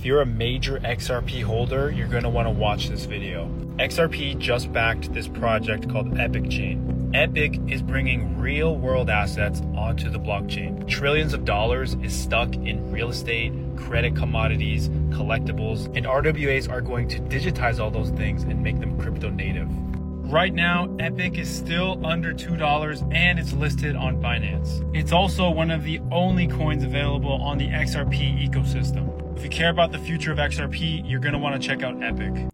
you're a major XRP holder, you're going to want to watch this video. XRP just backed this project called Epic Chain. Epic is bringing real world assets onto the blockchain. Trillions of dollars is stuck in real estate, credit commodities, collectibles, and RWAs are going to digitize all those things and make them crypto native. Right now, Epic is still under $2 and it's listed on Binance. It's also one of the only coins available on the XRP ecosystem. If you care about the future of XRP, you're going to want to check out Epic.